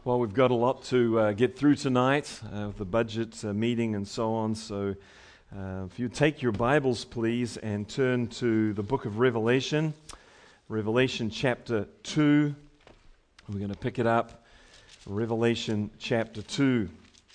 Well, we've got a lot to get through tonight with the budget meeting and so on. So if you take your Bibles, please, and turn to the book of Revelation, Revelation chapter 2. We're going to pick it up, Revelation chapter 2.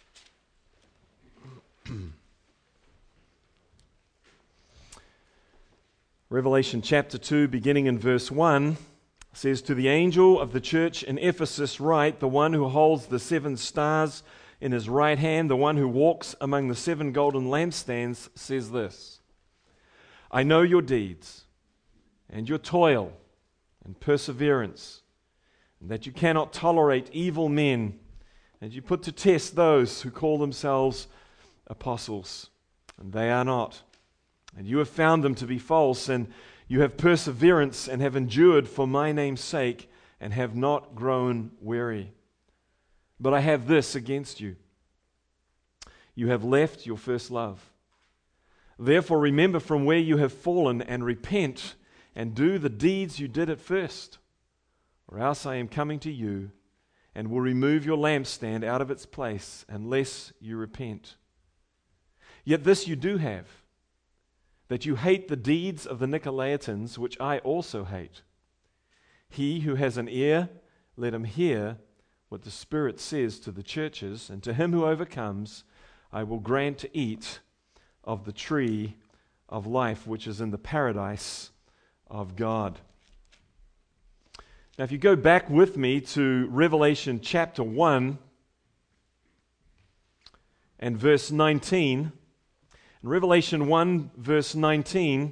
Revelation chapter 2, beginning in verse 1. Says, "To the angel of the church in Ephesus write, the one who holds the 7 stars in his right hand, the one who walks among the 7 golden lampstands, says this: I know your deeds, and your toil, and perseverance, and that you cannot tolerate evil men, and you put to test those who call themselves apostles, and they are not. And you have found them to be false, and you have perseverance and have endured for my name's sake and have not grown weary. But I have this against you. You have left your first love. Therefore remember from where you have fallen and repent and do the deeds you did at first. Or else I am coming to you and will remove your lampstand out of its place unless you repent. Yet this you do have, that you hate the deeds of the Nicolaitans, which I also hate. He who has an ear, let him hear what the Spirit says to the churches, and to him who overcomes, I will grant to eat of the tree of life, which is in the paradise of God." Now, if you go back with me to Revelation chapter 1 and verse 19, in Revelation 1, verse 19,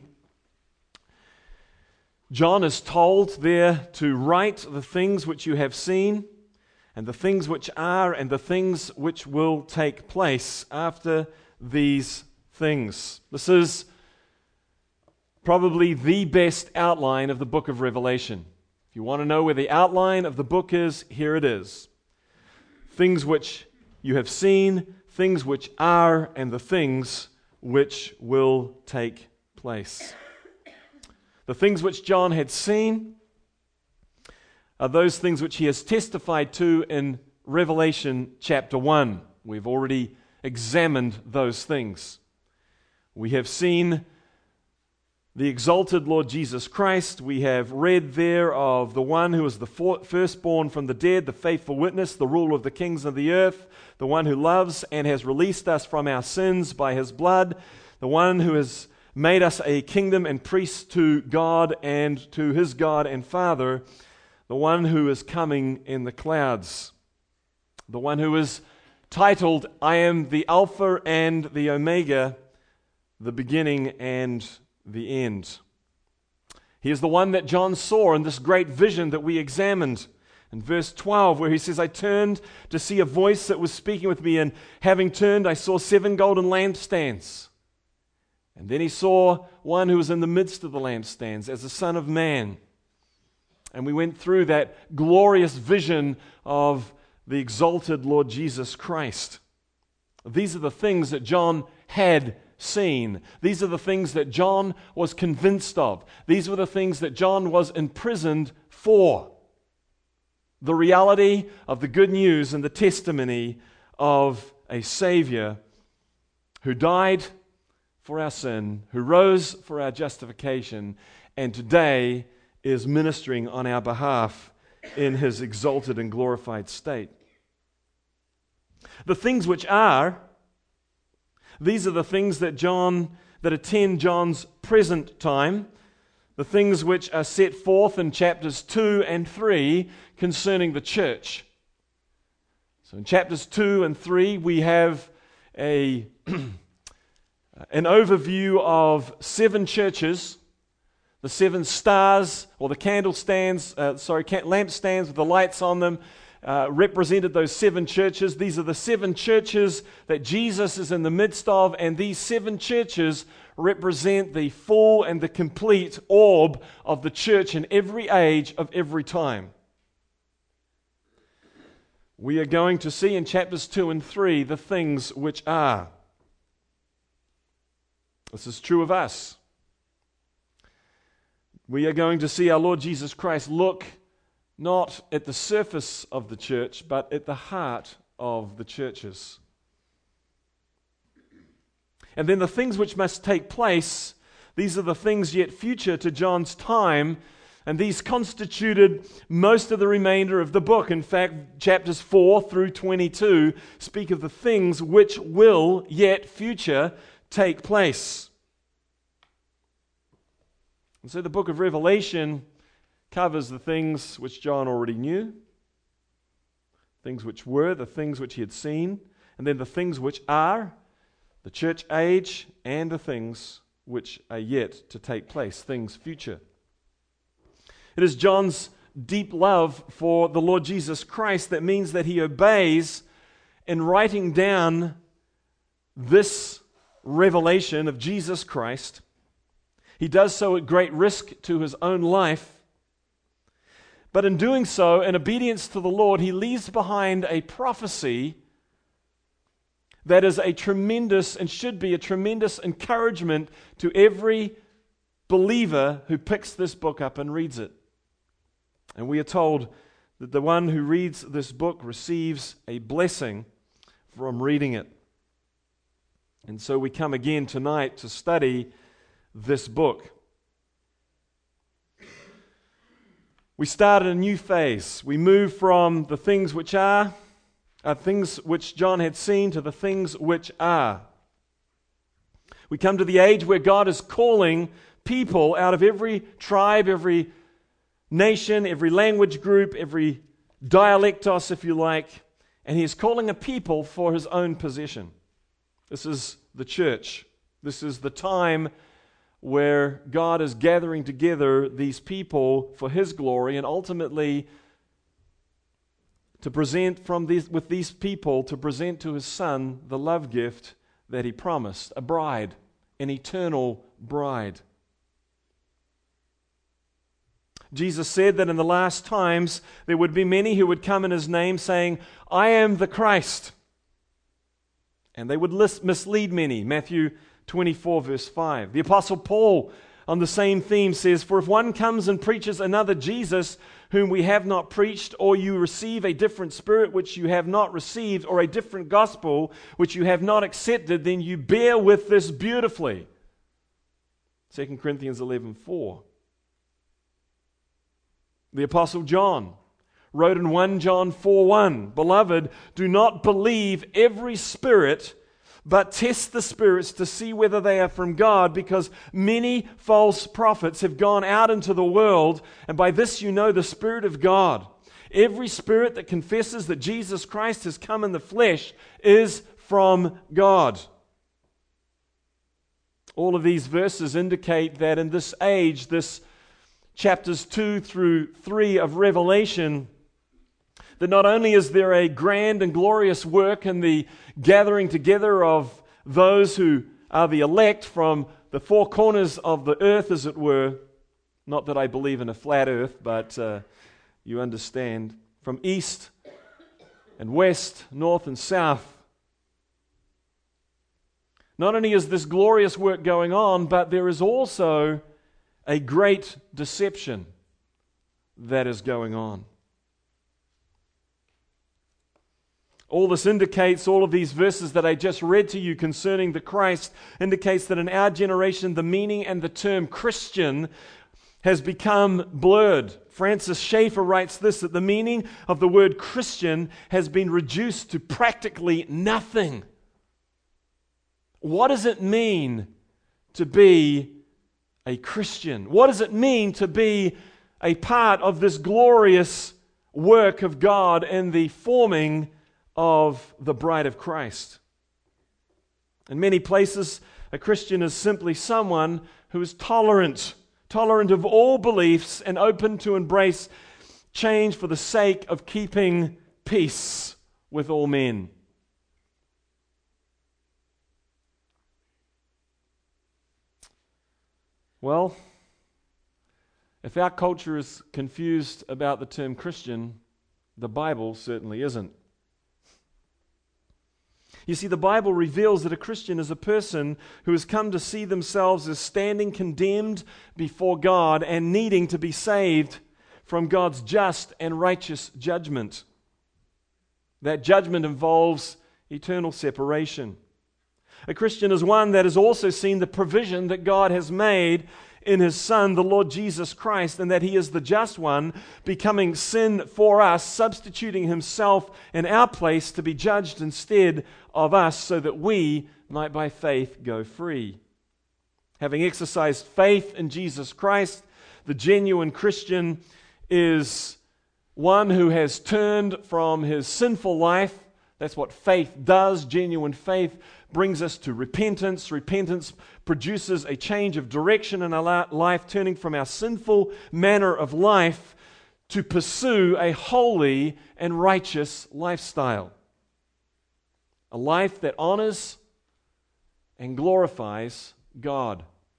John is told there to write the things which you have seen, and the things which are, and the things which will take place after these things. This is probably the best outline of the book of Revelation. If you want to know where the outline of the book is, here it is. Things which you have seen, things which are, and the things which will take place. The things which John had seen are those things which he has testified to in Revelation chapter 1. We've already examined those things. We have seen the exalted Lord Jesus Christ. We have read there of the one who is the firstborn from the dead, the faithful witness, the ruler of the kings of the earth, the one who loves and has released us from our sins by his blood, the one who has made us a kingdom and priests to God and to his God and Father, the one who is coming in the clouds, the one who is titled, I am the Alpha and the Omega, the beginning and the end. He is the one that John saw in this great vision that we examined in verse 12, where he says, I turned to see a voice that was speaking with me, and having turned, I saw 7 golden lampstands. And then he saw one who was in the midst of the lampstands as the Son of Man. And we went through that glorious vision of the exalted Lord Jesus Christ. These are the things that John had seen. These are the things that John was convinced of. These were the things that John was imprisoned for. The reality of the good news and the testimony of a Savior who died for our sin, who rose for our justification, and today is ministering on our behalf in his exalted and glorified state. The things which are, these are the things that attend John's present time, the things which are set forth in chapters 2 and 3 concerning the church. So in chapters 2 and 3 we have an overview of 7 churches, the 7 stars, or the lampstands with the lights on them, represented those 7 churches. These are the 7 churches that Jesus is in the midst of, and these 7 churches represent the full and the complete orb of the church in every age of every time. We are going to see in chapters 2 and 3 the things which are. This is true of us. We are going to see our Lord Jesus Christ look not at the surface of the church, but at the heart of the churches. And then the things which must take place, these are the things yet future to John's time, and these constituted most of the remainder of the book. In fact, chapters 4 through 22 speak of the things which will yet future take place. And so the book of Revelation covers the things which John already knew, things which were, the things which he had seen, and then the things which are, the church age, and the things which are yet to take place, things future. It is John's deep love for the Lord Jesus Christ that means that he obeys in writing down this revelation of Jesus Christ. He does so at great risk to his own life. But in doing so, in obedience to the Lord, he leaves behind a prophecy that is a tremendous and should be a tremendous encouragement to every believer who picks this book up and reads it. And we are told that the one who reads this book receives a blessing from reading it. And so we come again tonight to study this book. We start a new phase. We move from the things which are, things which John had seen, to the things which are. We come to the age where God is calling people out of every tribe, every nation, every language group, every dialectos, if you like, and he is calling a people for his own possession. This is the church. This is the time where God is gathering together these people for his glory, and ultimately to present with these people, to present to his Son the love gift that he promised, a bride, an eternal bride. Jesus said that in the last times there would be many who would come in his name saying, "I am the Christ." And they would mislead many. Matthew 24 verse 5. The Apostle Paul on the same theme says, "For if one comes and preaches another Jesus whom we have not preached, or you receive a different spirit which you have not received, or a different gospel which you have not accepted, then you bear with this beautifully." 2 Corinthians 11:4. The Apostle John wrote in 1 John 4:1, "Beloved, do not believe every spirit, but test the spirits to see whether they are from God, because many false prophets have gone out into the world, and by this you know the Spirit of God. Every spirit that confesses that Jesus Christ has come in the flesh is from God." All of these verses indicate that in this age, this chapters 2 through 3 of Revelation, that not only is there a grand and glorious work in the gathering together of those who are the elect from the four corners of the earth, as it were, not that I believe in a flat earth, but you understand, from east and west, north and south. Not only is this glorious work going on, but there is also a great deception that is going on. All this indicates, all of these verses that I just read to you concerning the Christ, indicates that in our generation the meaning and the term Christian has become blurred. Francis Schaeffer writes this, that the meaning of the word Christian has been reduced to practically nothing. What does it mean to be a Christian? What does it mean to be a part of this glorious work of God in the forming of the bride of Christ? In many places, a Christian is simply someone who is tolerant of all beliefs and open to embrace change for the sake of keeping peace with all men. Well, if our culture is confused about the term Christian, the Bible certainly isn't. You see, the Bible reveals that a Christian is a person who has come to see themselves as standing condemned before God and needing to be saved from God's just and righteous judgment. That judgment involves eternal separation. A Christian is one that has also seen the provision that God has made in His Son, the Lord Jesus Christ, and that He is the just one, becoming sin for us, substituting Himself in our place to be judged instead of us, so that we might by faith go free. Having exercised faith in Jesus Christ, the genuine Christian is one who has turned from his sinful life. That's what faith does. Genuine faith brings us to repentance. Repentance produces a change of direction in our life, turning from our sinful manner of life to pursue a holy and righteous lifestyle. A life that honors and glorifies God.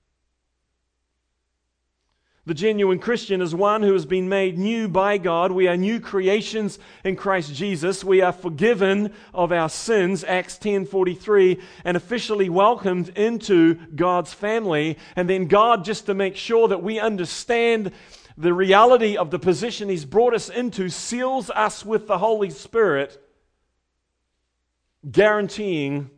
The genuine Christian is one who has been made new by God. We are new creations in Christ Jesus. We are forgiven of our sins, Acts 10:43, and officially welcomed into God's family. And then God, just to make sure that we understand the reality of the position He's brought us into, seals us with the Holy Spirit, guaranteeing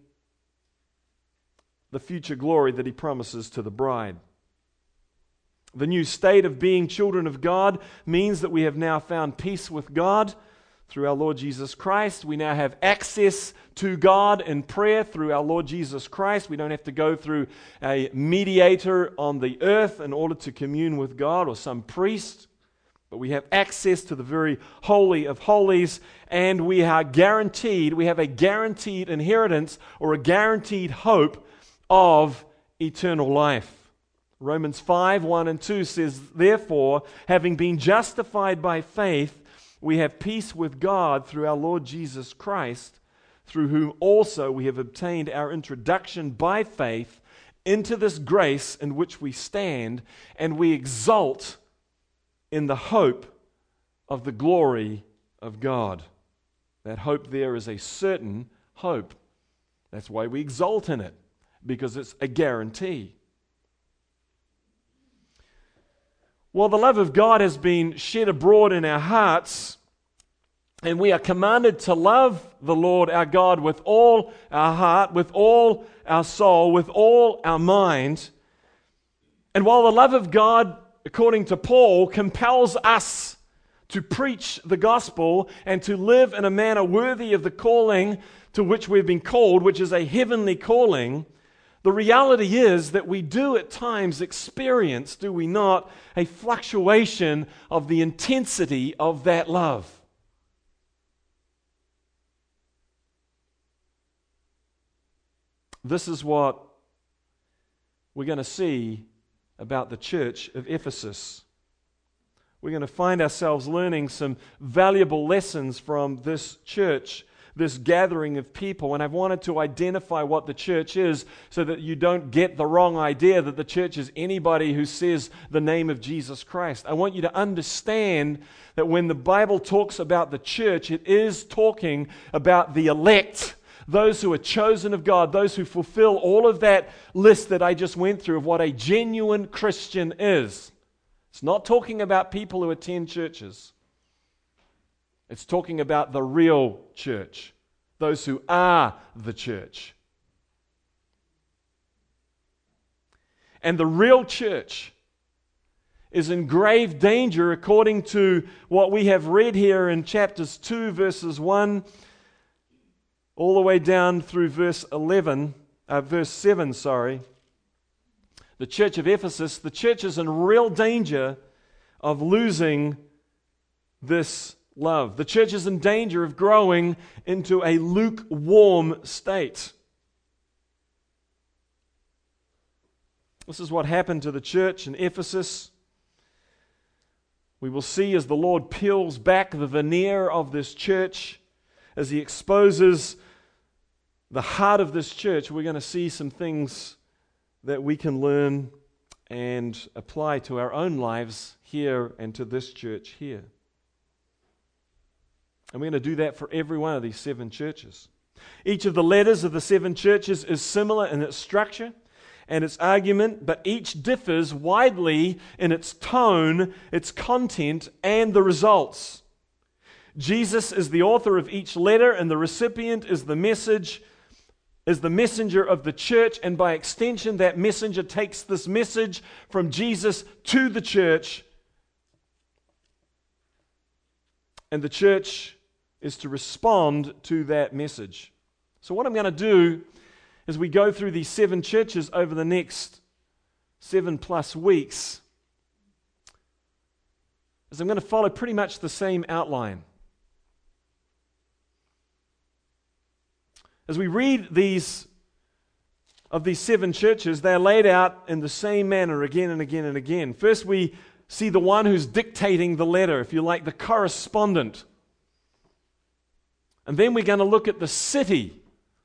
the future glory that He promises to the bride. The new state of being children of God means that we have now found peace with God through our Lord Jesus Christ. We now have access to God in prayer through our Lord Jesus Christ. We don't have to go through a mediator on the earth in order to commune with God or some priest, but we have access to the very holy of holies, and we are guaranteed, we have a guaranteed inheritance or a guaranteed hope of eternal life. Romans 5:1-2 says, "Therefore, having been justified by faith, we have peace with God through our Lord Jesus Christ, through whom also we have obtained our introduction by faith into this grace in which we stand, and we exult in the hope of the glory of God." That hope there is a certain hope. That's why we exult in it, because it's a guarantee. Well, the love of God has been shed abroad in our hearts, and we are commanded to love the Lord our God with all our heart, with all our soul, with all our mind. And while the love of God, according to Paul, compels us to preach the gospel and to live in a manner worthy of the calling to which we've been called, which is a heavenly calling, the reality is that we do at times experience, do we not, a fluctuation of the intensity of that love. This is what we're going to see about the church of Ephesus. We're going to find ourselves learning some valuable lessons from this church, this gathering of people, and I've wanted to identify what the church is so that you don't get the wrong idea that the church is anybody who says the name of Jesus Christ. I want you to understand that when the Bible talks about the church, it is talking about the elect, those who are chosen of God, those who fulfill all of that list that I just went through of what a genuine Christian is. It's not talking about people who attend churches. It's talking about the real church, those who are the church. And the real church is in grave danger, according to what we have read here in chapters 2, verses 1, all the way down through verse 7. The church of Ephesus, the church is in real danger of losing this love. The church is in danger of growing into a lukewarm state. This is what happened to the church in Ephesus. We will see as the Lord peels back the veneer of this church, as He exposes the heart of this church, we're going to see some things that we can learn and apply to our own lives here and to this church here. And we're going to do that for every one of these 7 churches. Each of the letters of the 7 churches is similar in its structure, and its argument, but each differs widely in its tone, its content, and the results. Jesus is the author of each letter, and the recipient is the messenger of the church, and by extension, that messenger takes this message from Jesus to the church, and the church is to respond to that message. So what I'm going to do as we go through these 7 churches over the next 7+ weeks is I'm going to follow pretty much the same outline. As we read these 7 churches, they're laid out in the same manner again and again and again. First, we see the one who's dictating the letter, if you like, the correspondent. And then we're going to look at the city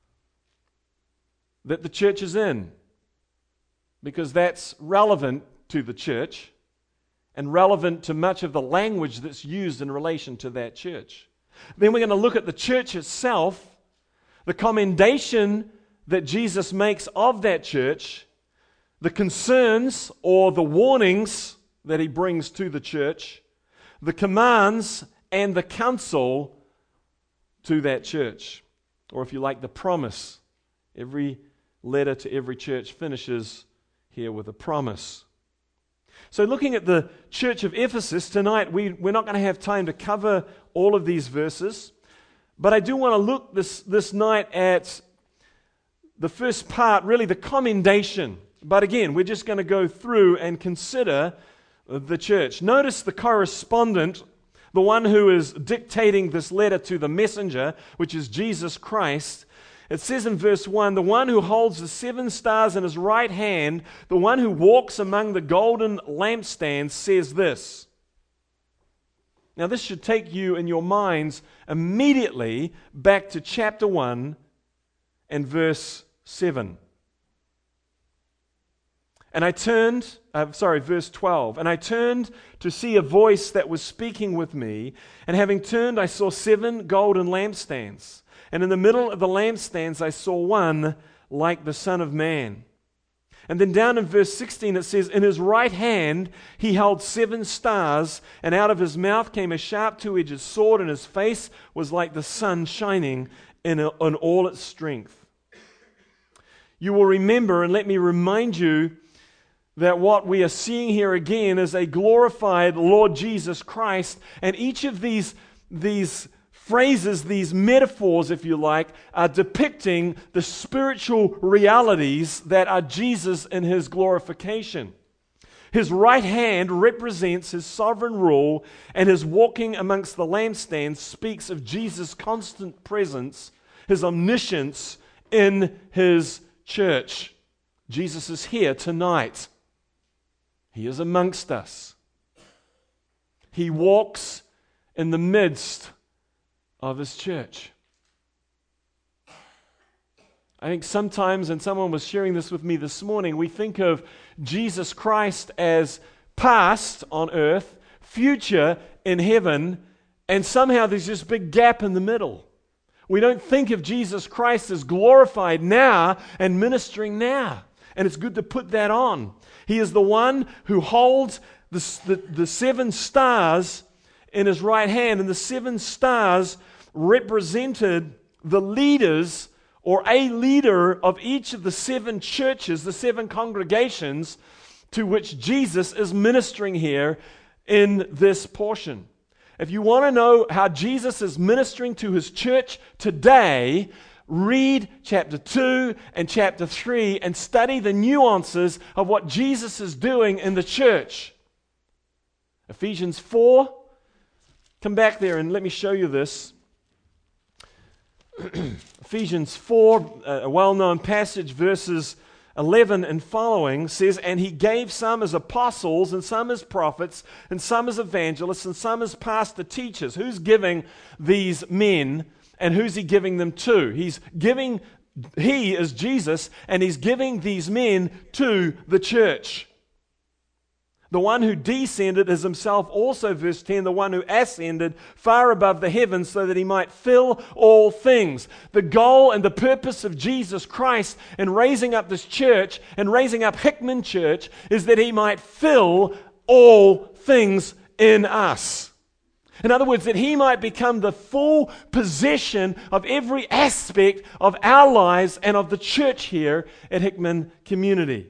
that the church is in, because that's relevant to the church and relevant to much of the language that's used in relation to that church. Then we're going to look at the church itself, the commendation that Jesus makes of that church, the concerns or the warnings that he brings to the church, the commands and the counsel to that church, or if you like, the promise. Every letter to every church finishes here with a promise. So looking at the church of Ephesus tonight, we're not going to have time to cover all of these verses, but I do want to look this night at the first part, really the commendation. But again, we're just going to go through and consider the church. Notice the correspondent, the one who is dictating this letter to the messenger, which is Jesus Christ. It says in verse 1, the one who holds the 7 stars in his right hand, the one who walks among the golden lampstands, says this. Now this should take you in your minds immediately back to chapter 1 and verse 7. Verse 12. And I turned to see a voice that was speaking with me, and having turned I saw 7 golden lampstands. And in the middle of the lampstands I saw one like the Son of Man. And then down in verse 16 it says, in his right hand he held 7 stars, and out of his mouth came a sharp 2-edged sword, and his face was like the sun shining in all its strength. You will remember, and let me remind you, that what we are seeing here again is a glorified Lord Jesus Christ, and each of these phrases, these metaphors, if you like, are depicting the spiritual realities that are Jesus in his glorification. His right hand represents his sovereign rule, and his walking amongst the lampstands speaks of Jesus' constant presence, his omniscience in his church. Jesus is here tonight. He is amongst us. He walks in the midst of his church. I think sometimes, and someone was sharing this with me this morning, we think of Jesus Christ as past on earth, future in heaven, and somehow there's this big gap in the middle. We don't think of Jesus Christ as glorified now and ministering now. And it's good to put that on. He is the one who holds the 7 stars in his right hand, and the 7 stars represented the leaders or a leader of each of the 7 churches, the 7 congregations to which Jesus is ministering here in this portion. If you want to know how Jesus is ministering to his church today, read chapter 2 and chapter 3 and study the nuances of what Jesus is doing in the church. Ephesians 4, come back there and let me show you this. Ephesians 4, a well-known passage, verses 11 and following, says, and he gave some as apostles, and some as prophets, and some as evangelists, and some as pastor teachers. Who's giving these men, and who's he giving them to? He is Jesus, and he's giving these men to the church. The one who descended is himself also, verse 10, the one who ascended far above the heavens so that he might fill all things. The goal and the purpose of Jesus Christ in raising up this church and raising up Hickman Church is that he might fill all things in us. In other words, that he might become the full possession of every aspect of our lives and of the church here at Hickman Community.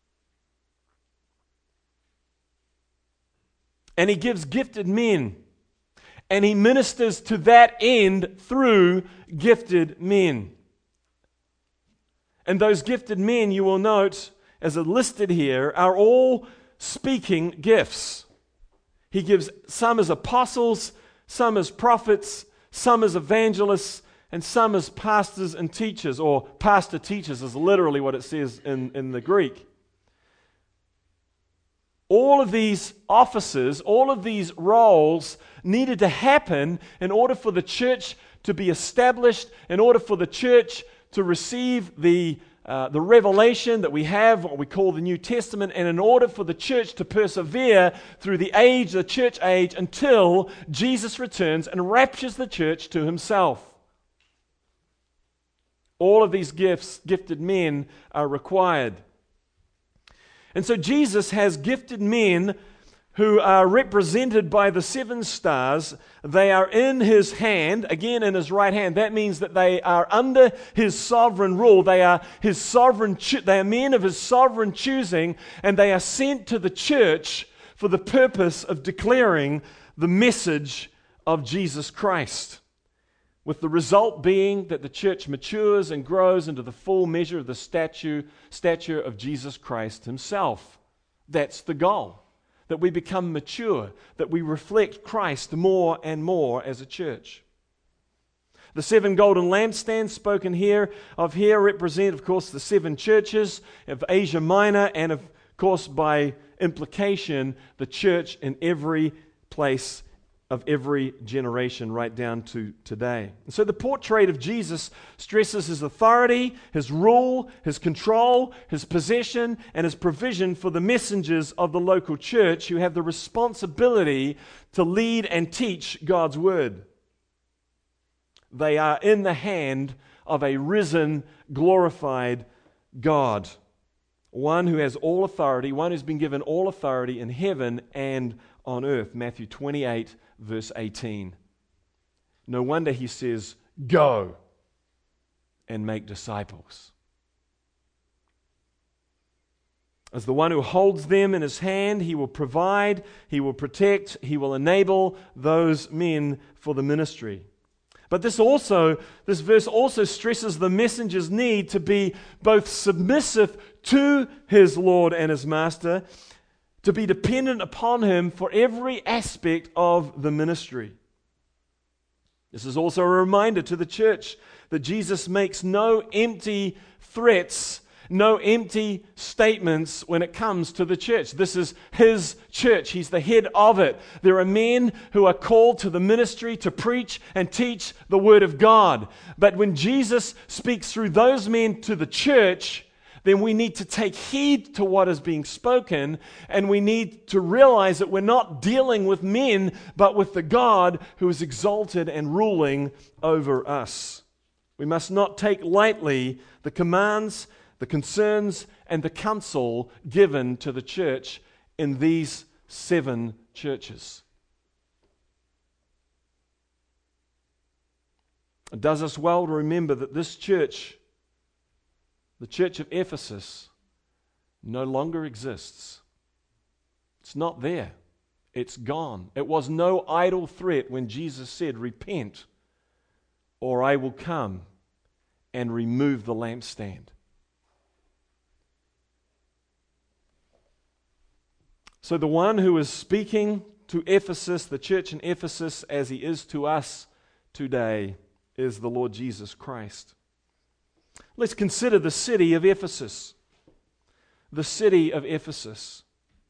And he gives gifted men, and he ministers to that end through gifted men. And those gifted men, you will note, as are listed here, are all speaking gifts. He gives some as apostles, some as prophets, some as evangelists, and some as pastors and teachers, or pastor teachers is literally what it says in the Greek. All of these offices, all of these roles needed to happen in order for the church to be established, in order for the church to receive the revelation that we have, what we call the New Testament, and in order for the church to persevere through the church age, until Jesus returns and raptures the church to himself. All of these gifted men are required. And so Jesus has gifted men who are represented by the 7 stars. They are in his hand, again in his right hand. That means that they are under his sovereign rule. They are they are men of his sovereign choosing, and they are sent to the church for the purpose of declaring the message of Jesus Christ, with the result being that the church matures and grows into the full measure of the stature of Jesus Christ himself. That's the goal, that we become mature, that we reflect Christ more and more as a church. The 7 golden lampstands spoken here represent, of course, the 7 churches of Asia Minor, and of course, by implication, the church in every place of every generation right down to today. And so the portrait of Jesus stresses his authority, his rule, his control, his possession, and his provision for the messengers of the local church who have the responsibility to lead and teach God's word. They are in the hand of a risen, glorified God. One who has all authority, one who's been given all authority in heaven and on earth. Matthew 28, verse 18. No wonder he says, "Go and make disciples." As the one who holds them in his hand, he will provide, he will protect, he will enable those men for the ministry. But this verse also stresses the messenger's need to be both submissive to his Lord and his Master, to be dependent upon him for every aspect of the ministry. This is also a reminder to the church that Jesus makes no empty threats, no empty statements when it comes to the church. This is his church. He's the head of it. There are men who are called to the ministry to preach and teach the word of God. But when Jesus speaks through those men to the church, then we need to take heed to what is being spoken, and we need to realize that we're not dealing with men, but with the God who is exalted and ruling over us. We must not take lightly the commands, the concerns, and the counsel given to the church in these 7 churches. It does us well to remember that this church, the church of Ephesus, no longer exists. It's not there. It's gone. It was no idle threat when Jesus said, "Repent, or I will come and remove the lampstand." So the one who is speaking to Ephesus, the church in Ephesus, as he is to us today, is the Lord Jesus Christ. Let's consider the city of Ephesus. The city of Ephesus.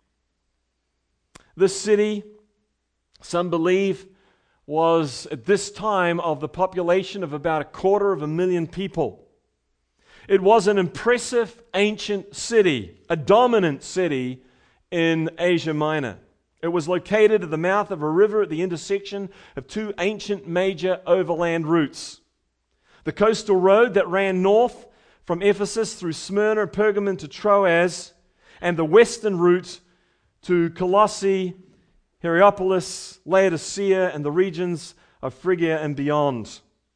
This city, some believe, was at this time of the population of about 250,000 people. It was an impressive ancient city, a dominant city in Asia Minor. It was located at the mouth of a river at the intersection of two ancient major overland routes. The coastal road that ran north from Ephesus through Smyrna, Pergamon to Troas, and the western route to Colossae, Hierapolis, Laodicea, and the regions of Phrygia and beyond.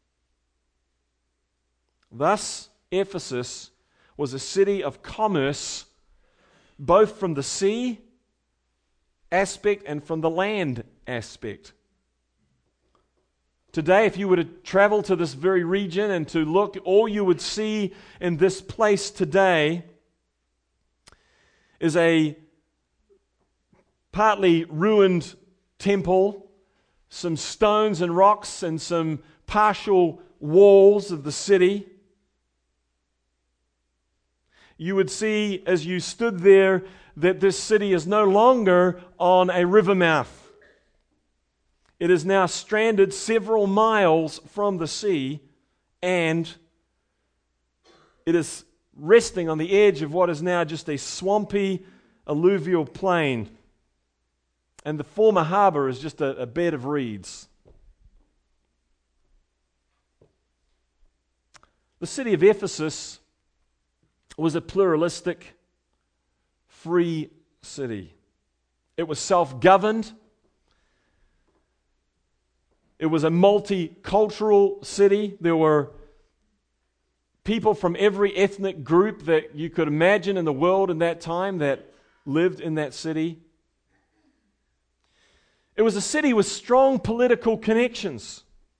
Thus, Ephesus was a city of commerce, both from the sea aspect and from the land aspect. Today, if you were to travel to this very region and to look, all you would see in this place today is a partly ruined temple, some stones and rocks, and some partial walls of the city. You would see as you stood there that this city is no longer on a river mouth. It is now stranded several miles from the sea, and it is resting on the edge of what is now just a swampy alluvial plain. And the former harbor is just a bed of reeds. The city of Ephesus was a pluralistic, free city. It was self-governed. It was a multicultural city. There were people from every ethnic group that you could imagine in the world in that time that lived in that city. It was a city with strong political connections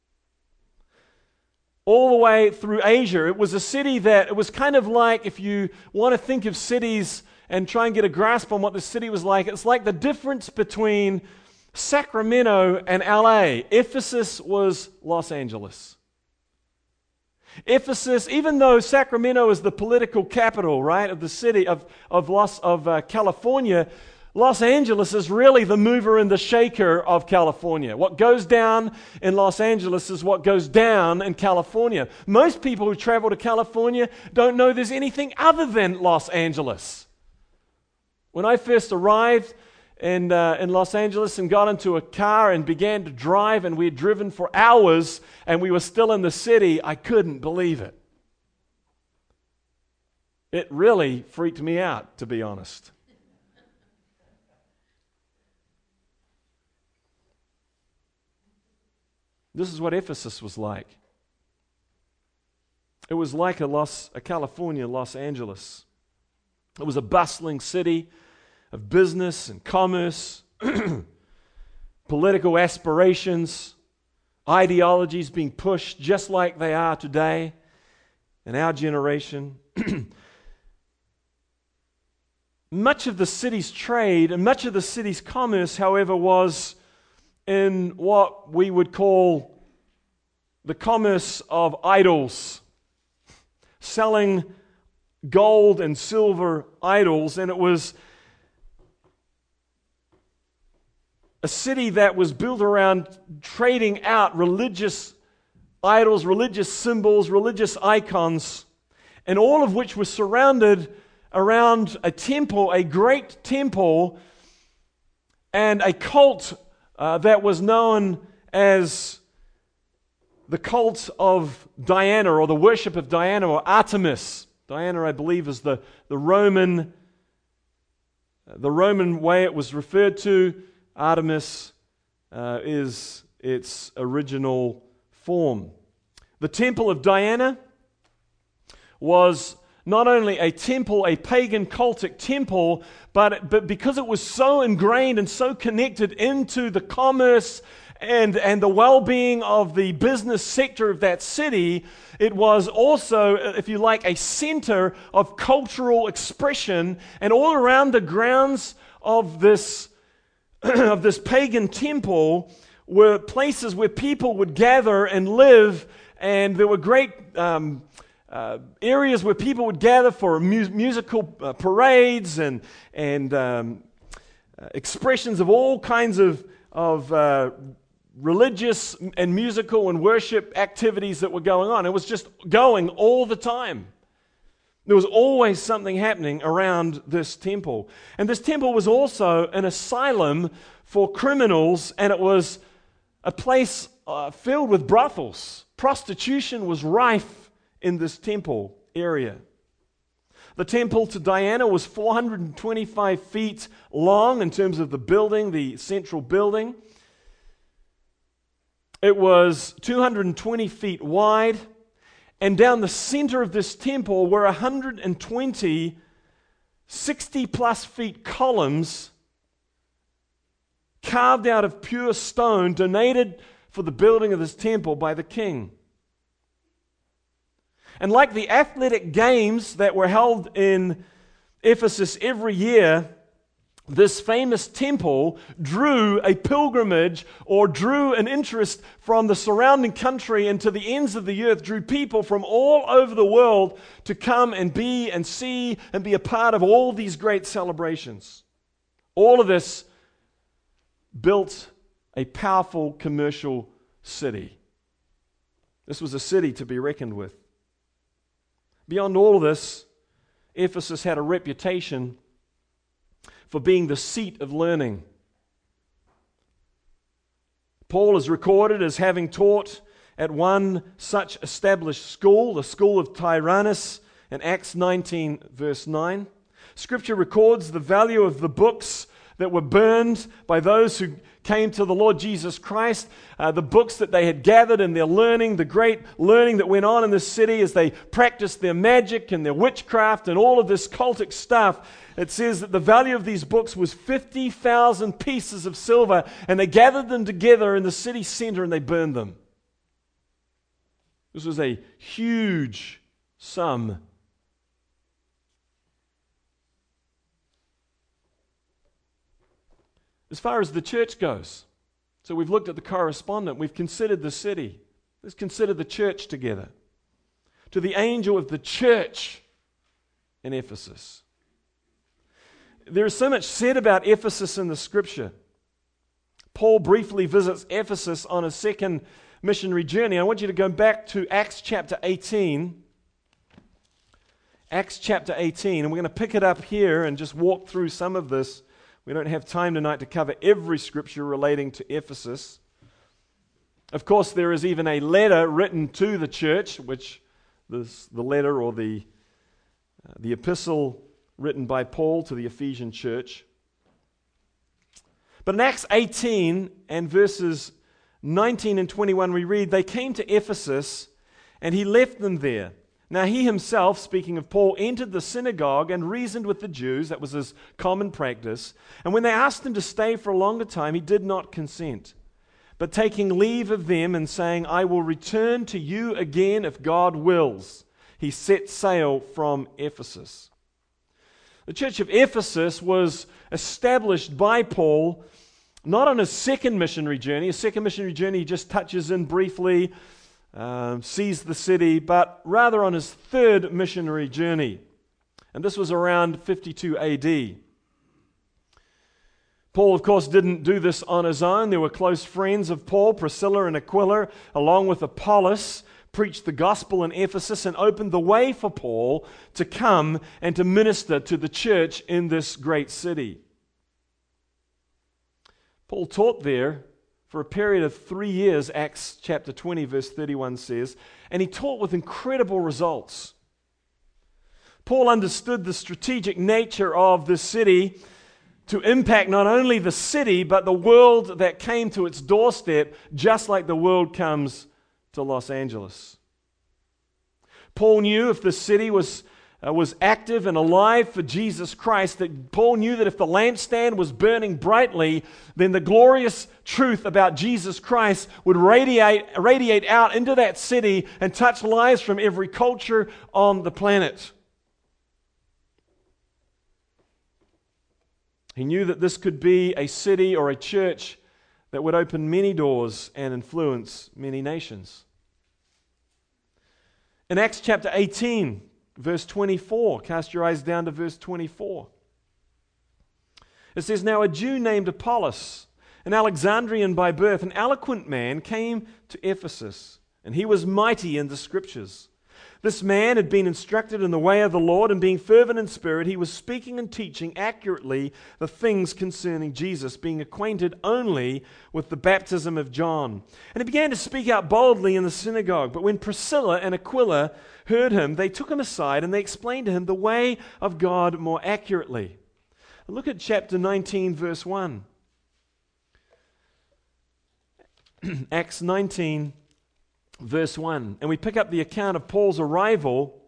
all the way through Asia. It was a city that, it was kind of like, if you want to think of cities and try and get a grasp on what the city was like, it's like the difference between Sacramento and LA. Ephesus was Los Angeles. Ephesus, even though Sacramento is the political capital, right, of the city of California, Los Angeles is really the mover and the shaker of California. What goes down in Los Angeles is what goes down in California. Most people who travel to California don't know there's anything other than Los Angeles. When I first arrived in Los Angeles and got into a car and began to drive, and we had driven for hours and we were still in the city, I couldn't believe it. It really freaked me out, to be honest. This is what Ephesus was like. It was like a California Los Angeles. It was a bustling city of business and commerce, political aspirations, ideologies being pushed just like they are today in our generation. Much of the city's trade and much of the city's commerce, however, was in what we would call the commerce of idols, selling gold and silver idols. And it was a city that was built around trading out religious idols, religious symbols, religious icons, and all of which was surrounded around a temple, a great temple, and a cult that was known as the cult of Diana, or the worship of Diana, or Artemis. Diana, I believe, is the Roman way it was referred to. Artemis is its original form. The temple of Diana was not only a temple, a pagan cultic temple, but because it was so ingrained and so connected into the commerce and the well-being of the business sector of that city, it was also, if you like, a center of cultural expression. And all around the grounds of this pagan temple were places where people would gather and live, and there were great areas where people would gather for musical parades and expressions of all kinds of religious and musical and worship activities that were going on. It was just going all the time. There was always something happening around this temple. And this temple was also an asylum for criminals, and it was a place filled with brothels. Prostitution was rife in this temple area. The temple to Diana was 425 feet long in terms of the building, the central building. It was 220 feet wide, and down the center of this temple were 120 60-plus feet columns carved out of pure stone, donated for the building of this temple by the king. And like the athletic games that were held in Ephesus every year, this famous temple drew a pilgrimage, or drew an interest from the surrounding country and to the ends of the earth, drew people from all over the world to come and be and see and be a part of all these great celebrations. All of this built a powerful commercial city. This was a city to be reckoned with. Beyond all of this, Ephesus had a reputation for being the seat of learning. Paul is recorded as having taught at one such established school, the school of Tyrannus, in Acts 19, verse 9. Scripture records the value of the books that were burned by those who came to the Lord Jesus Christ, the books that they had gathered in their learning, the great learning that went on in this city as they practiced their magic and their witchcraft and all of this cultic stuff. It says that the value of these books was 50,000 pieces of silver, and they gathered them together in the city center and they burned them. This was a huge sum. As far as the church goes, so we've looked at the correspondent, we've considered the city. Let's consider the church together. To the angel of the church in Ephesus. There is so much said about Ephesus in the Scripture. Paul briefly visits Ephesus on a second missionary journey. I want you to go back to Acts chapter 18. Acts chapter 18, and we're going to pick it up here and just walk through some of this. We don't have time tonight to cover every scripture relating to Ephesus. Of course, there is even a letter written to the church, which is the letter or the epistle written by Paul to the Ephesian church. But in Acts 18 and verses 19 and 21 we read, they came to Ephesus and he left them there. Now he himself, speaking of Paul, entered the synagogue and reasoned with the Jews. That was his common practice. And when they asked him to stay for a longer time, he did not consent. But taking leave of them and saying, I will return to you again if God wills, he set sail from Ephesus. The church of Ephesus was established by Paul not on his second missionary journey. His second missionary journey he just touches in briefly, sees the city, but rather on his third missionary journey. And this was around 52 AD. Paul, of course, didn't do this on his own. There were close friends of Paul, Priscilla and Aquila, along with Apollos, preached the gospel in Ephesus and opened the way for Paul to come and to minister to the church in this great city. Paul taught there for a period of 3 years, Acts chapter 20, verse 31 says, and he taught with incredible results. Paul understood the strategic nature of this city to impact not only the city, but the world that came to its doorstep, just like the world comes to Los Angeles. Paul knew if the city was active and alive for Jesus Christ, that Paul knew that if the lampstand was burning brightly, then the glorious truth about Jesus Christ would radiate out into that city and touch lives from every culture on the planet. He knew that this could be a city or a church that would open many doors and influence many nations. In Acts chapter 18, verse 24, cast your eyes down to verse 24. It says, now a Jew named Apollos, an Alexandrian by birth, an eloquent man, came to Ephesus, and he was mighty in the Scriptures. This man had been instructed in the way of the Lord, and being fervent in spirit, he was speaking and teaching accurately the things concerning Jesus, being acquainted only with the baptism of John. And he began to speak out boldly in the synagogue. But when Priscilla and Aquila heard him, they took him aside and they explained to him the way of God more accurately. Look at chapter 19, verse 1. Acts 19, verse 1. And we pick up the account of Paul's arrival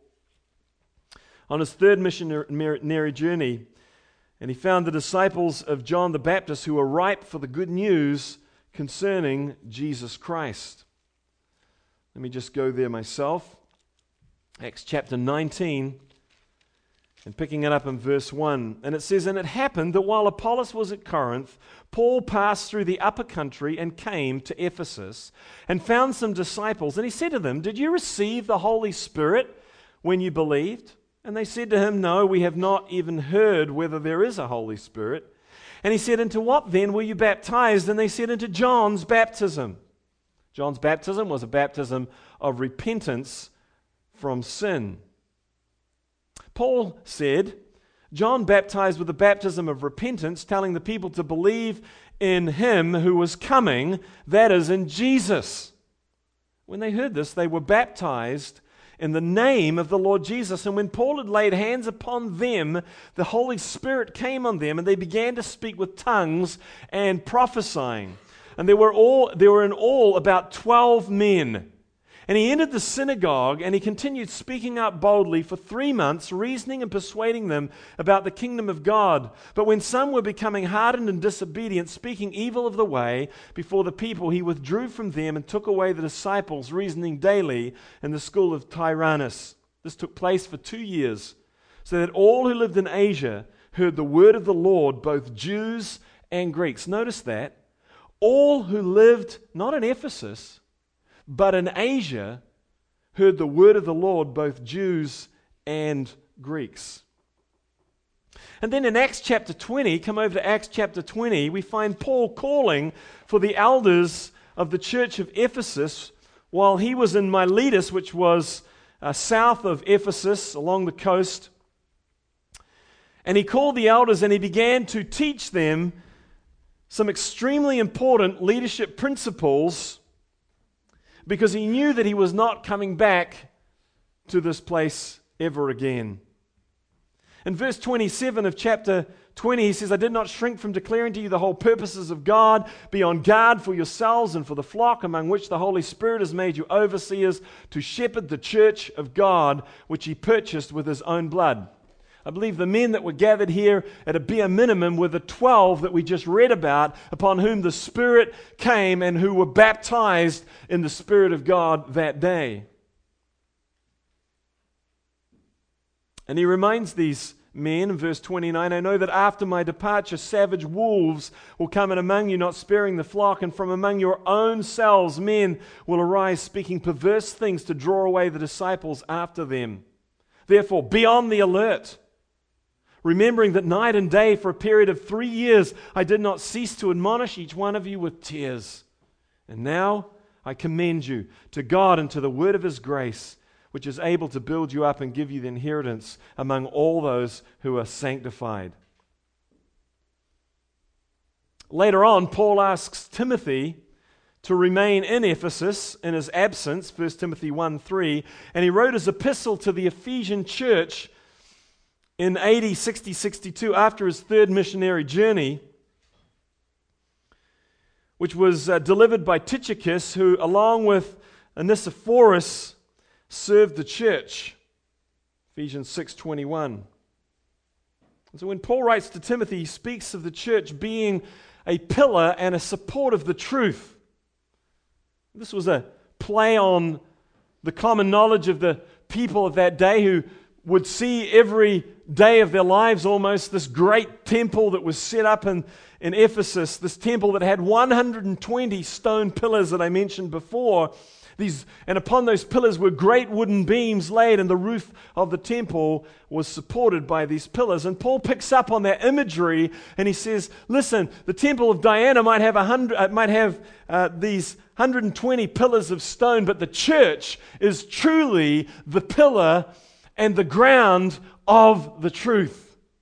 on his third missionary journey. And he found the disciples of John the Baptist who were ripe for the good news concerning Jesus Christ. Let me just go there myself. Acts chapter 19, and picking it up in verse 1. And it says, "And it happened that while Apollos was at Corinth, Paul passed through the upper country and came to Ephesus and found some disciples. And he said to them, 'Did you receive the Holy Spirit when you believed?' And they said to him, 'No, we have not even heard whether there is a Holy Spirit.' And he said, 'Into what then were you baptized?' And they said, 'Into John's baptism.' John's baptism was a baptism of repentance from sin. Paul said, John baptized with the baptism of repentance, telling the people to believe in him who was coming, that is, in Jesus. When they heard this, they were baptized in the name of the Lord Jesus. And when Paul had laid hands upon them, the Holy Spirit came on them, and they began to speak with tongues and prophesying. And there were in all about 12 men. And he entered the synagogue, and he continued speaking out boldly for 3 months, reasoning and persuading them about the kingdom of God. But when some were becoming hardened and disobedient, speaking evil of the way before the people, he withdrew from them and took away the disciples, reasoning daily in the school of Tyrannus. This took place for 2 years, so that all who lived in Asia heard the word of the Lord, both Jews and Greeks. Notice that. All who lived, not in Ephesus, but in Asia, heard the word of the Lord, both Jews and Greeks. And then in Acts chapter 20, come over to Acts chapter 20, we find Paul calling for the elders of the church of Ephesus while he was in Miletus, which was south of Ephesus along the coast. And he called the elders and he began to teach them some extremely important leadership principles, because he knew that he was not coming back to this place ever again. In verse 27 of chapter 20, he says, "I did not shrink from declaring to you the whole purposes of God. Be on guard for yourselves and for the flock among which the Holy Spirit has made you overseers to shepherd the church of God, which he purchased with his own blood." I believe the men that were gathered here at a bare minimum were the 12 that we just read about, upon whom the Spirit came and who were baptized in the Spirit of God that day. And he reminds these men in verse 29, "I know that after my departure savage wolves will come in among you, not sparing the flock, and from among your own selves men will arise speaking perverse things to draw away the disciples after them. Therefore, be on the alert, remembering that night and day for a period of 3 years I did not cease to admonish each one of you with tears. And now I commend you to God and to the word of his grace, which is able to build you up and give you the inheritance among all those who are sanctified." Later on, Paul asks Timothy to remain in Ephesus in his absence, 1 Timothy 1:3, and he wrote his epistle to the Ephesian church in AD 60-62 after his third missionary journey, which was delivered by Tychicus, who along with Onesiphorus served the church. Ephesians 6:21. So when Paul writes to Timothy, he speaks of the church being a pillar and a support of the truth. This was a play on the common knowledge of the people of that day who would see every day of their lives almost this great temple that was set up in Ephesus, this temple that had 120 stone pillars that I mentioned before. And upon those pillars were great wooden beams laid, and the roof of the temple was supported by these pillars. And Paul picks up on that imagery, and he says, listen, the temple of Diana might have these 120 pillars of stone, but the church is truly the pillar and the ground of the truth.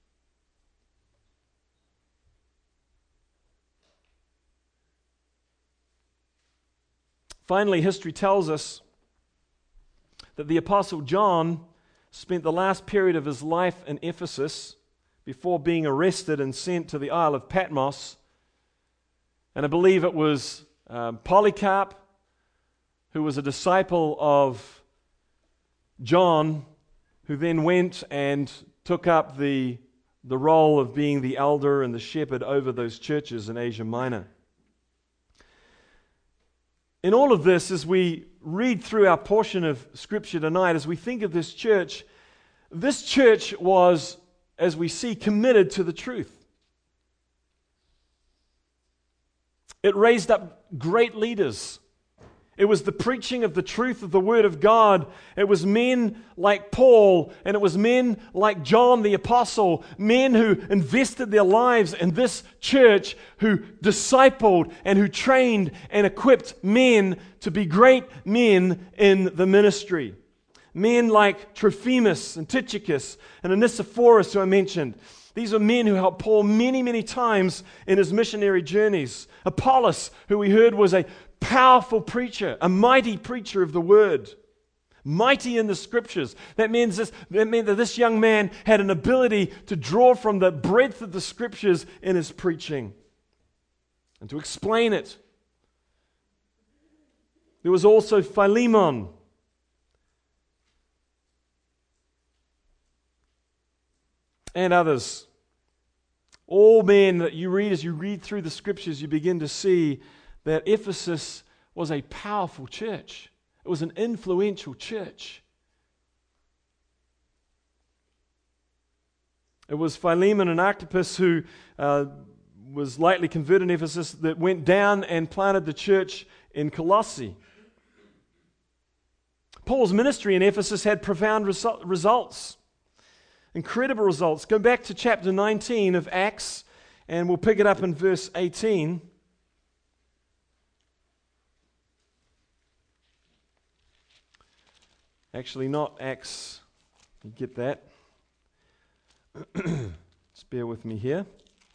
Finally, history tells us that the Apostle John spent the last period of his life in Ephesus before being arrested and sent to the Isle of Patmos. And I believe it was Polycarp, who was a disciple of John, who then went and took up the role of being the elder and the shepherd over those churches in Asia Minor. In all of this, as we read through our portion of Scripture tonight, as we think of this church was, as we see, committed to the truth. It raised up great leaders. It was the preaching of the truth of the Word of God. It was men like Paul, and it was men like John the Apostle, men who invested their lives in this church, who discipled and who trained and equipped men to be great men in the ministry. Men like Trophimus and Tychicus and Onesiphorus, who I mentioned. These are men who helped Paul many, many times in his missionary journeys. Apollos, who we heard was a powerful preacher, a mighty preacher of the Word, mighty in the Scriptures. That meant that this young man had an ability to draw from the breadth of the Scriptures in his preaching and to explain it. There was also Philemon, and others. All men that you read, as you read through the Scriptures, you begin to see that Ephesus was a powerful church. It was an influential church. It was Philemon and Archippus, who was likely converted in Ephesus, that went down and planted the church in Colossae. Paul's ministry in Ephesus had profound results. Incredible results. Go back to chapter 19 of Acts, and we'll pick it up in verse 18. Actually, not Acts. You get that? Just bear with me here.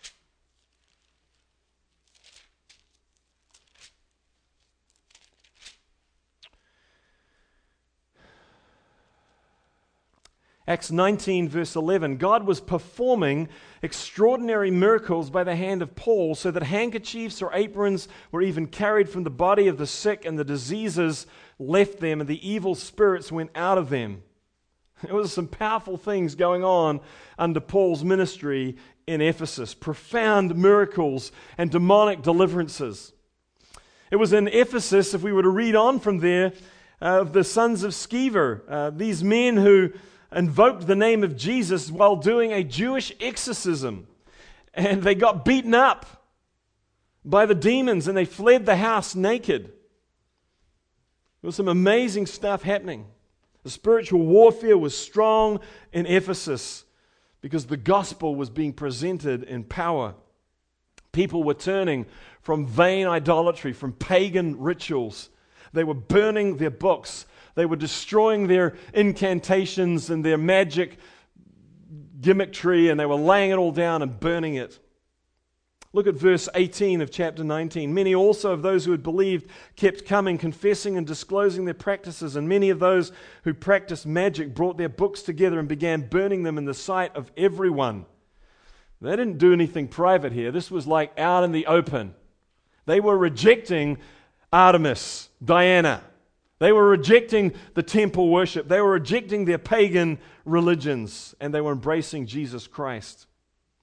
Acts 19, verse 11. God was performing extraordinary miracles by the hand of Paul, so that handkerchiefs or aprons were even carried from the body of the sick, and the diseases left them, and the evil spirits went out of them. There was some powerful things going on under Paul's ministry in Ephesus. Profound miracles and demonic deliverances. It was in Ephesus, if we were to read on from there, of the sons of Sceva, these men who invoked the name of Jesus while doing a Jewish exorcism. And they got beaten up by the demons, and they fled the house naked. There was some amazing stuff happening. The spiritual warfare was strong in Ephesus because the gospel was being presented in power. People were turning from vain idolatry, from pagan rituals. They were burning their books. They were destroying their incantations and their magic gimmickry, and they were laying it all down and burning it. Look at verse 18 of chapter 19. Many also of those who had believed kept coming, confessing and disclosing their practices, and many of those who practiced magic brought their books together and began burning them in the sight of everyone. They didn't do anything private here. This was like out in the open. They were rejecting Artemis, Diana. They were rejecting the temple worship. They were rejecting their pagan religions, and they were embracing Jesus Christ.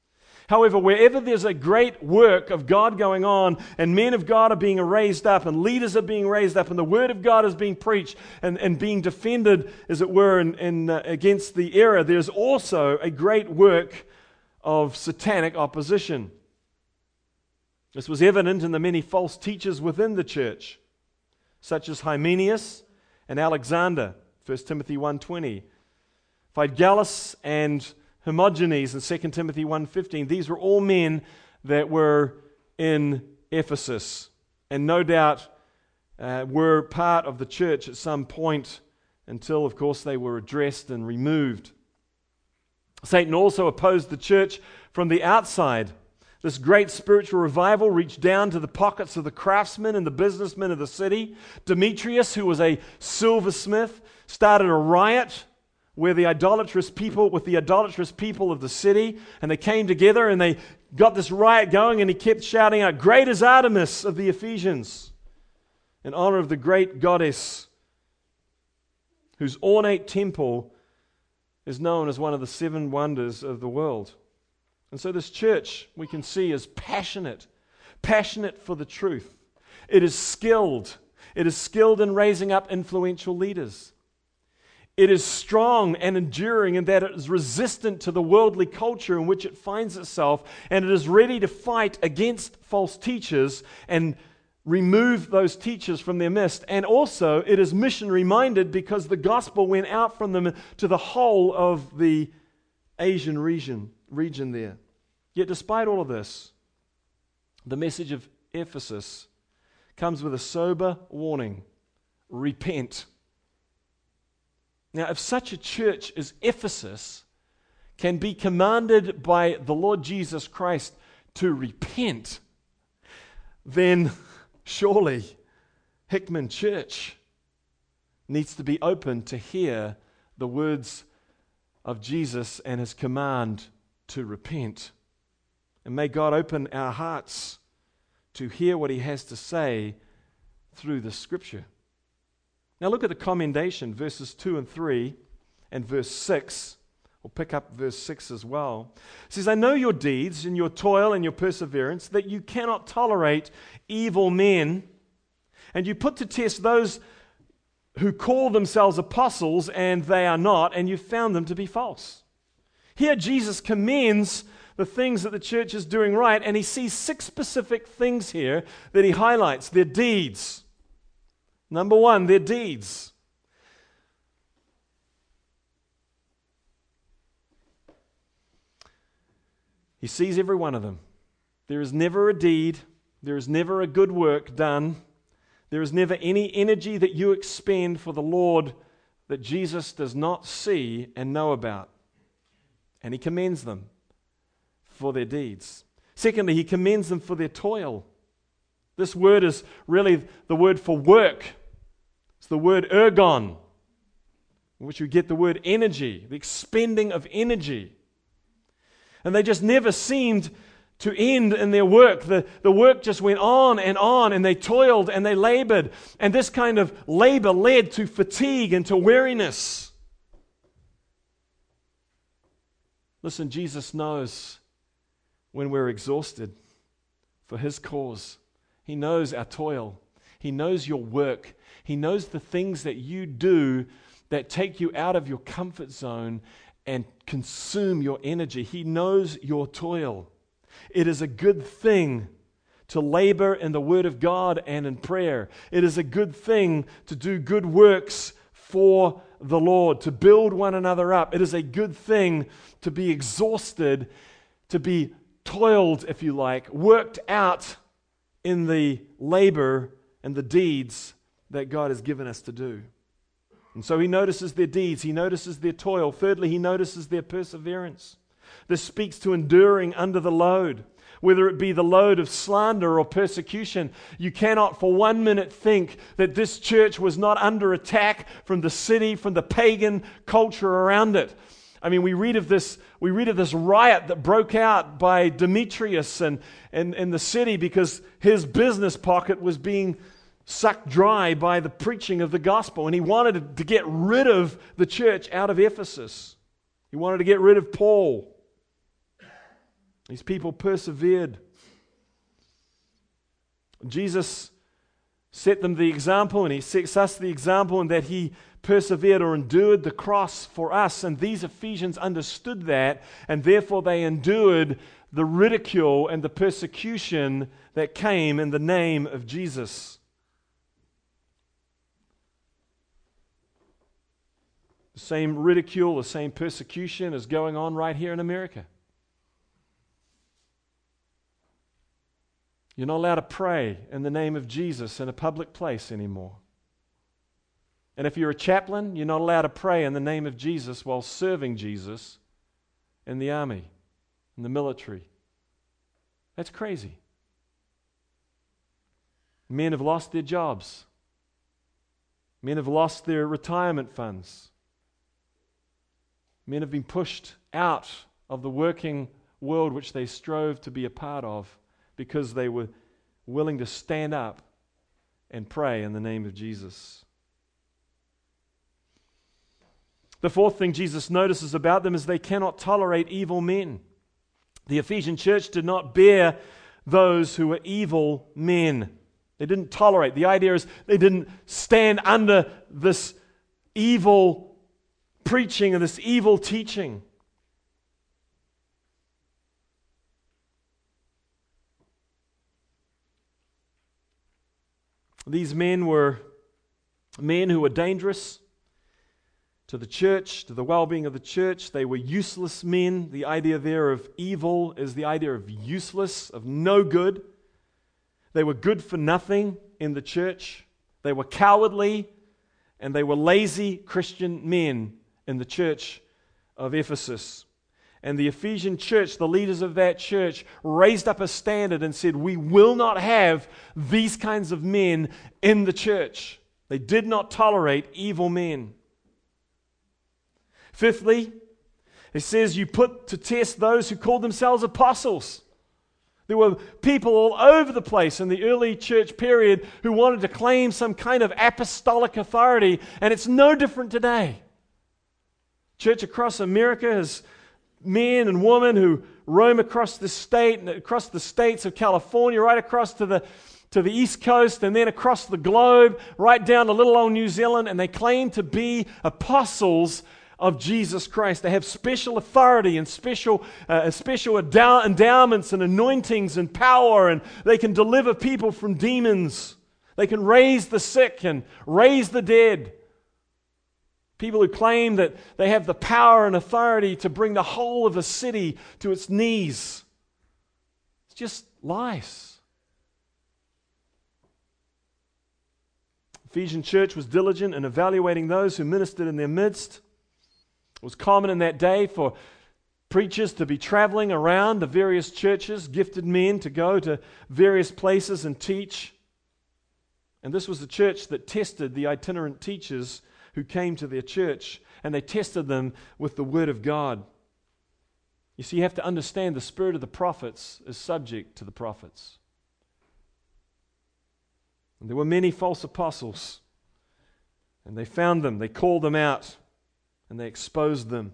However, wherever there's a great work of God going on, and men of God are being raised up, and leaders are being raised up, and the Word of God is being preached and being defended, as it were, against the error, there's also a great work of satanic opposition. This was evident in the many false teachers within the church, such as Hymenaeus and Alexander, 1 Timothy 1:20. Phygellus and Hermogenes in 2 Timothy 1:15. These were all men that were in Ephesus and no doubt were part of the church at some point until, of course, they were addressed and removed. Satan also opposed the church from the outside. This great spiritual revival reached down to the pockets of the craftsmen and the businessmen of the city. Demetrius, who was a silversmith, started a riot with the idolatrous people of the city, and they came together and they got this riot going, and he kept shouting out, "Great is Artemis of the Ephesians," in honor of the great goddess whose ornate temple is known as one of the 7 wonders of the world. And so this church, we can see, is passionate for the truth. It is skilled in raising up influential leaders. It is strong and enduring in that it is resistant to the worldly culture in which it finds itself, and it is ready to fight against false teachers and remove those teachers from their midst. And also, it is mission-minded because the gospel went out from them to the whole of the Asian region there. Yet despite all of this, the message of Ephesus comes with a sober warning: repent. Now, if such a church as Ephesus can be commanded by the Lord Jesus Christ to repent, then surely Hickman Church needs to be open to hear the words of Jesus and His command to repent. And may God open our hearts to hear what He has to say through the Scripture. Now look at the commendation, verses 2 and 3, and verse 6. We'll pick up verse 6 as well. It says, "I know your deeds and your toil and your perseverance, that you cannot tolerate evil men, and you put to test those who call themselves apostles, and they are not, and you found them to be false." Here Jesus commends the things that the church is doing right, and He sees 6 specific things here that He highlights: their deeds. Number 1, their deeds. He sees every one of them. There is never a deed, there is never a good work done, there is never any energy that you expend for the Lord that Jesus does not see and know about. And He commends them for their deeds. Secondly, He commends them for their toil. This word is really the word for work. It's the word ergon, in which you get the word energy, the expending of energy. And they just never seemed to end in their work. The work just went on, and they toiled and they labored. And this kind of labor led to fatigue and to weariness. Listen, Jesus knows when we're exhausted for His cause. He knows our toil. He knows your work. He knows the things that you do that take you out of your comfort zone and consume your energy. He knows your toil. It is a good thing to labor in the Word of God and in prayer. It is a good thing to do good works for the Lord, to build one another up. It is a good thing to be exhausted, to be toiled, if you like, worked out in the labor and the deeds that God has given us to do. And so He notices their deeds, He notices their toil. Thirdly, He notices their perseverance. This speaks to enduring under the load, whether it be the load of slander or persecution. You cannot for 1 minute think that this church was not under attack from the city, from the pagan culture around it. I mean, we read of this riot that broke out by Demetrius and the city because his business pocket was being sucked dry by the preaching of the gospel, and he wanted to get rid of the church out of Ephesus. He wanted to get rid of Paul. These people persevered. Jesus set them the example, and He sets us the example in that He persevered or endured the cross for us. And these Ephesians understood that, and therefore they endured the ridicule and the persecution that came in the name of Jesus. The same ridicule, the same persecution is going on right here in America. You're not allowed to pray in the name of Jesus in a public place anymore. And if you're a chaplain, you're not allowed to pray in the name of Jesus while serving Jesus in the army, in the military. That's crazy. Men have lost their jobs. Men have lost their retirement funds. Men have been pushed out of the working world which they strove to be a part of, because they were willing to stand up and pray in the name of Jesus. The fourth thing Jesus notices about them is they cannot tolerate evil men. The Ephesian church did not bear those who were evil men. They didn't tolerate. The idea is they didn't stand under this evil preaching and this evil teaching. These men were men who were dangerous to the church, to the well-being of the church. They were useless men. The idea there of evil is the idea of useless, of no good. They were good for nothing in the church. They were cowardly, and they were lazy Christian men in the church of Ephesus. And the Ephesian church, the leaders of that church, raised up a standard and said, we will not have these kinds of men in the church. They did not tolerate evil men. Fifthly, it says you put to test those who called themselves apostles. There were people all over the place in the early church period who wanted to claim some kind of apostolic authority, and it's no different today. Church across America has men and women who roam across the state and across the states of California, right across to the East Coast, and then across the globe, right down to little old New Zealand, and they claim to be apostles of Jesus Christ. They have special authority and special endowments and anointings and power, and they can deliver people from demons. They can raise the sick and raise the dead. People who claim that they have the power and authority to bring the whole of a city to its knees. It's just lies. The Ephesian church was diligent in evaluating those who ministered in their midst. It was common in that day for preachers to be traveling around the various churches, gifted men to go to various places and teach. And this was the church that tested the itinerant teachers who came to their church, and they tested them with the Word of God. You see, you have to understand the spirit of the prophets is subject to the prophets. And there were many false apostles, and they found them, they called them out, and they exposed them.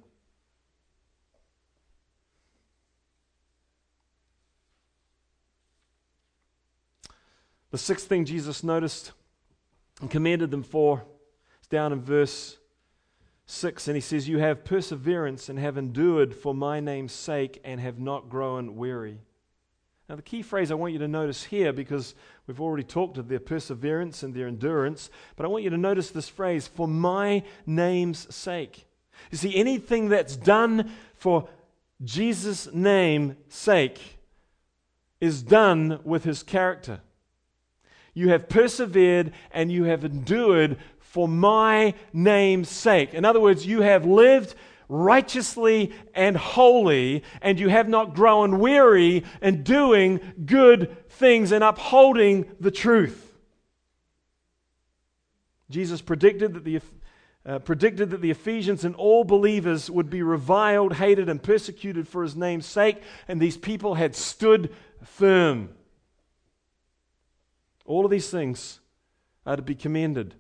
The sixth thing Jesus noticed and commended them for is down in verse 6, and he says, you have perseverance and have endured for my name's sake and have not grown weary. Now the key phrase I want you to notice here, because we've already talked of their perseverance and their endurance, but I want you to notice this phrase, for my name's sake. You see, anything that's done for Jesus' name's sake is done with His character. You have persevered and you have endured for my name's sake. In other words, you have lived righteously and holy, and you have not grown weary in doing good things and upholding the truth. Jesus predicted that the Ephesians and all believers would be reviled, hated, and persecuted for His name's sake, and these people had stood firm. All of these things are to be commended.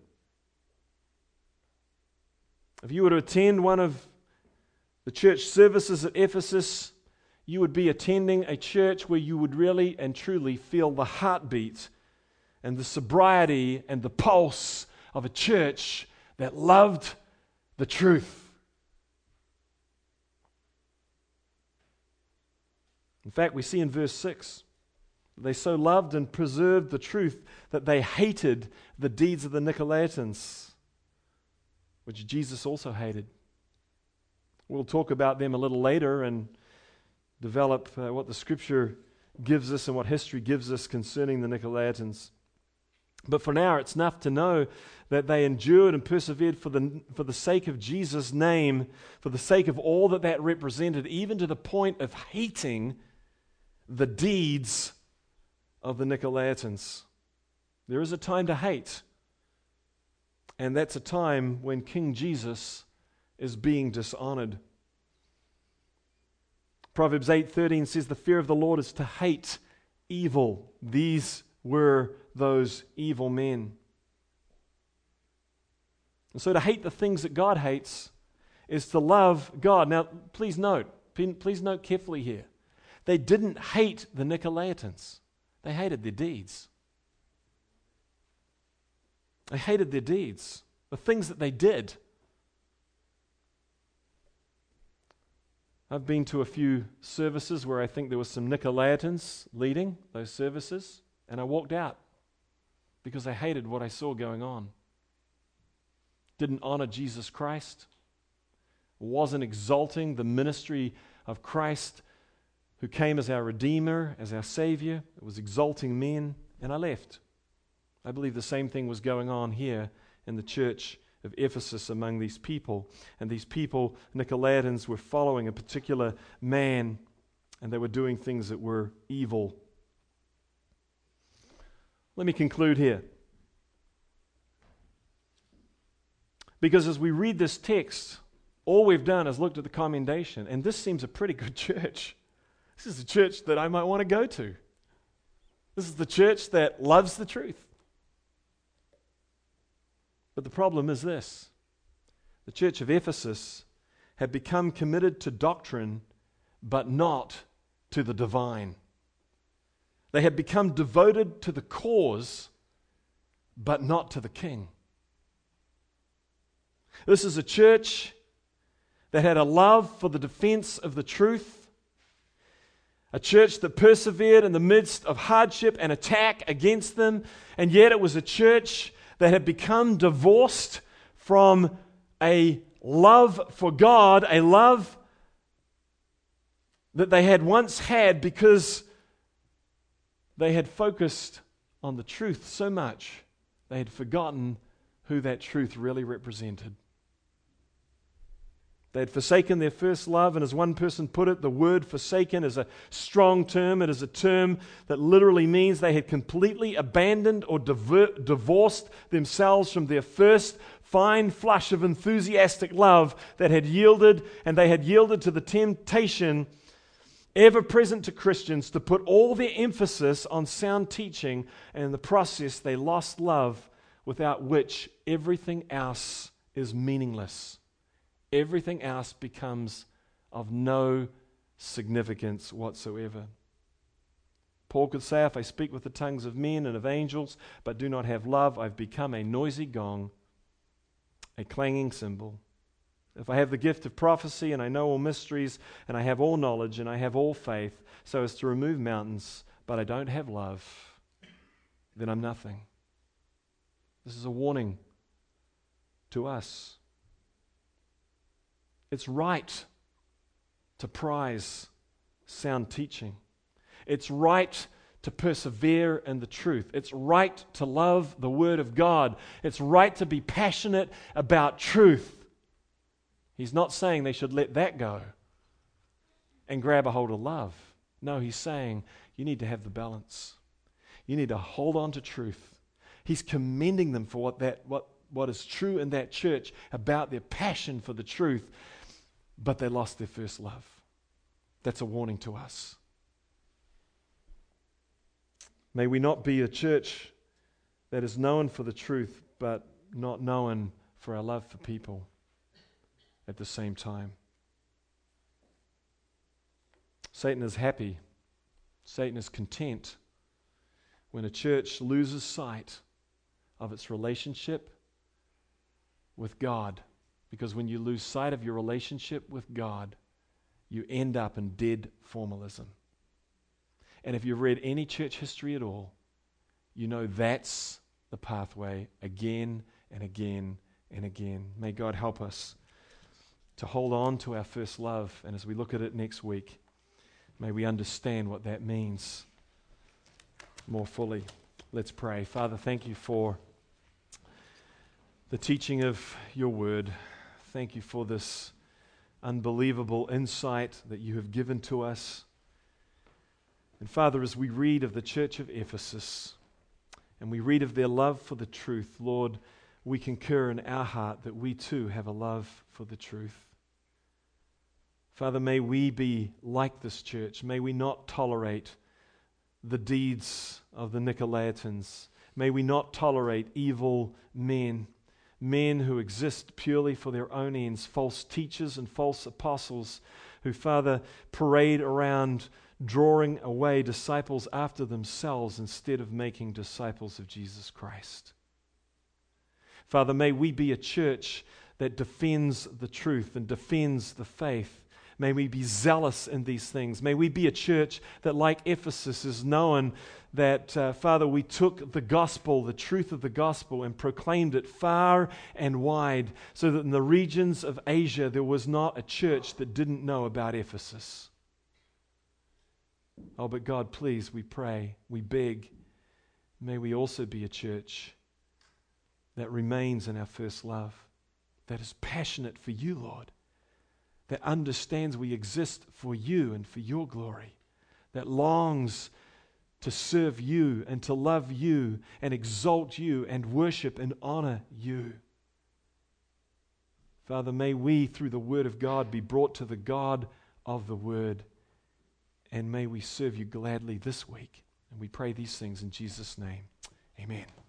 If you were to attend one of the church services at Ephesus, you would be attending a church where you would really and truly feel the heartbeat and the sobriety and the pulse of a church that loved the truth. In fact, we see in verse 6, they so loved and preserved the truth that they hated the deeds of the Nicolaitans, which Jesus also hated. We'll talk about them a little later and develop what the Scripture gives us and what history gives us concerning the Nicolaitans. But for now, it's enough to know that they endured and persevered for the sake of Jesus' name, for the sake of all that represented, even to the point of hating the deeds of the Nicolaitans. There is a time to hate, and that's a time when King Jesus is being dishonored. Proverbs 8:13 says, "The fear of the Lord is to hate evil." These were those evil men. And so to hate the things that God hates is to love God. Now, please note carefully here. They didn't hate the Nicolaitans. They hated their deeds. They hated their deeds, the things that they did. I've been to a few services where I think there were some Nicolaitans leading those services, and I walked out because I hated what I saw going on. Didn't honor Jesus Christ, wasn't exalting the ministry of Christ who came as our Redeemer, as our Savior. It was exalting men, and I left. I believe the same thing was going on here in the church of Ephesus among these people. And these people, Nicolaitans, were following a particular man, and they were doing things that were evil. Let me conclude here. Because as we read this text, all we've done is looked at the commendation, and this seems a pretty good church. This is a church that I might want to go to. This is the church that loves the truth. But the problem is this. The church of Ephesus had become committed to doctrine, but not to the divine. They had become devoted to the cause, but not to the king. This is a church that had a love for the defense of the truth, a church that persevered in the midst of hardship and attack against them, and yet it was a church that had become divorced from a love for God, a love that they had once had because they had focused on the truth so much they had forgotten who that truth really represented. They had forsaken their first love, and as one person put it, the word forsaken is a strong term. It is a term that literally means they had completely abandoned or divorced themselves from their first fine flush of enthusiastic love that had yielded, and they had yielded to the temptation ever present to Christians to put all their emphasis on sound teaching, and in the process they lost love, without which everything else is meaningless. Everything else becomes of no significance whatsoever. Paul could say, if I speak with the tongues of men and of angels, but do not have love, I've become a noisy gong, a clanging cymbal. If I have the gift of prophecy, and I know all mysteries, and I have all knowledge, and I have all faith, so as to remove mountains, but I don't have love, then I'm nothing. This is a warning to us. It's right to prize sound teaching. It's right to persevere in the truth. It's right to love the Word of God. It's right to be passionate about truth. He's not saying they should let that go and grab a hold of love. No, he's saying you need to have the balance. You need to hold on to truth. He's commending them for what is true in that church about their passion for the truth. But they lost their first love. That's a warning to us. May we not be a church that is known for the truth, but not known for our love for people at the same time. Satan is happy. Satan is content when a church loses sight of its relationship with God. Because when you lose sight of your relationship with God, you end up in dead formalism. And if you've read any church history at all, you know that's the pathway again and again and again. May God help us to hold on to our first love. And as we look at it next week, may we understand what that means more fully. Let's pray. Father, thank you for the teaching of your word. Thank you for this unbelievable insight that you have given to us. And Father, as we read of the church of Ephesus and we read of their love for the truth, Lord, we concur in our heart that we too have a love for the truth. Father, may we be like this church. May we not tolerate the deeds of the Nicolaitans. May we not tolerate evil men who exist purely for their own ends, false teachers and false apostles who, Father, parade around drawing away disciples after themselves instead of making disciples of Jesus Christ. Father, may we be a church that defends the truth and defends the faith. May we be zealous in these things. May we be a church that, like Ephesus, is known that, Father, we took the gospel, the truth of the gospel, and proclaimed it far and wide, so that in the regions of Asia there was not a church that didn't know about Ephesus. Oh, but God, please, we pray, we beg, may we also be a church that remains in our first love, that is passionate for you, Lord, that understands we exist for you and for your glory, that longs to serve you and to love you and exalt you and worship and honor you. Father, may we, through the word of God, be brought to the God of the word, and may we serve you gladly this week. And we pray these things in Jesus' name. Amen.